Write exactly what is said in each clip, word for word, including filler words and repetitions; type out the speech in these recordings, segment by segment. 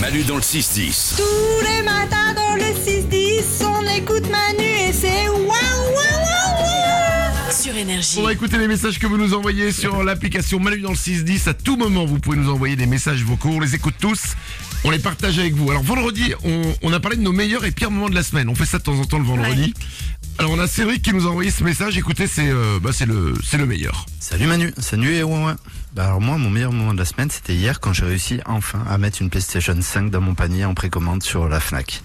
Manu dans le six dix. Tous les matins dans le six dix, on écoute Manu et c'est waouh, waouh, waouh. Sur Énergie. On va écouter les messages que vous nous envoyez sur l'application Manu dans le six dix. À tout moment, vous pouvez nous envoyer des messages vocaux. On les écoute tous. On les partage avec vous. Alors vendredi, on, on a parlé de nos meilleurs et pires moments de la semaine. On fait ça de temps en temps le vendredi. Ouais. Alors on a Cédric qui nous a envoyé ce message. Écoutez, c'est euh, bah, c'est le c'est le meilleur. Salut Manu, salut et ouais ouais. Bah alors moi, mon meilleur moment de la semaine, c'était hier quand j'ai réussi enfin à mettre une PlayStation cinq dans mon panier en précommande sur la Fnac.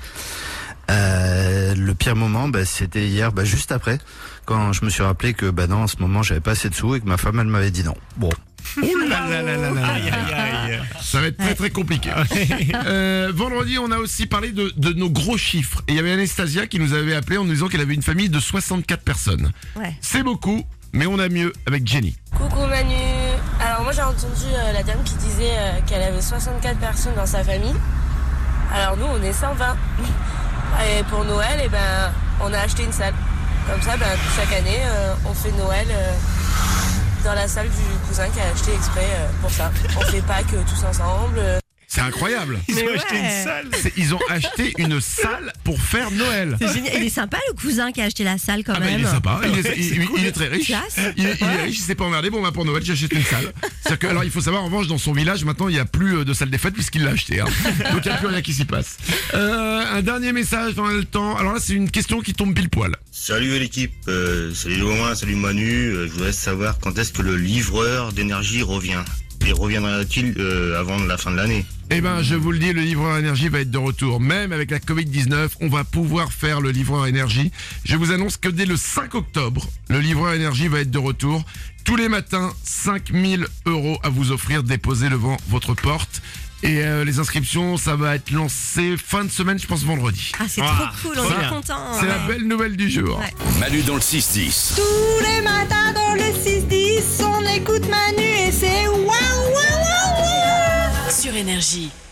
Euh, le pire moment, bah, c'était hier, bah, juste après, quand je me suis rappelé que bah non, en ce moment, j'avais pas assez de sous et que ma femme, elle m'avait dit non. Bon. Oh là là là là là. Aïe, aïe, aïe. Ça va être très très compliqué. euh, vendredi, on a aussi parlé de, de nos gros chiffres. Et il y avait Anastasia qui nous avait appelé en nous disant qu'elle avait une famille de soixante-quatre personnes. Ouais. C'est beaucoup, mais on a mieux avec Jenny. Coucou Manu. Alors moi j'ai entendu euh, la dame qui disait euh, qu'elle avait soixante-quatre personnes dans sa famille. Alors nous on est cent vingt. Et pour Noël, eh ben, on a acheté une salle. Comme ça, ben, chaque année, euh, on fait Noël euh, dans la salle du cousin qui a acheté exprès euh, pour ça. On fait Pâques euh, tous ensemble. Euh. C'est incroyable. Ils ont Mais acheté ouais. une salle. C'est, ils ont acheté une salle pour faire Noël. C'est génial. Il est sympa le cousin qui a acheté la salle quand ah même. Ben, il est sympa. Il est, il, cool. il est très riche. Il, il est riche. Il s'est pas emmerdé. Bon, bah, pour Noël, j'ai acheté une salle. C'est-à-dire que, alors, il faut savoir, en revanche, dans son village, maintenant, il n'y a plus de salle des fêtes puisqu'il l'a acheté. Hein. Donc, il n'y a plus rien qui s'y passe. Euh, un dernier message dans le temps. Alors là, c'est une question qui tombe pile poil. Salut l'équipe. Euh, salut Romain, salut Manu. Euh, je voudrais savoir quand est-ce que le livreur d'énergie revient. Et reviendra-t-il euh, avant la fin de l'année? Eh ben, je vous le dis, le livreur énergie va être de retour. Même avec la covid dix-neuf, on va pouvoir faire le livreur énergie. Je vous annonce que dès le cinq octobre, le livreur énergie va être de retour. Tous les matins, cinq mille euros à vous offrir déposés devant votre porte. Et euh, les inscriptions, ça va être lancé fin de semaine, je pense vendredi. Ah, c'est ah, trop cool, on est contents. C'est ouais. la belle nouvelle du jour. Ouais. Manu dans le six dix. Tous les matins dans le six dix, on écoute Manu et c'est waouh, waouh, waouh. Sur Énergie.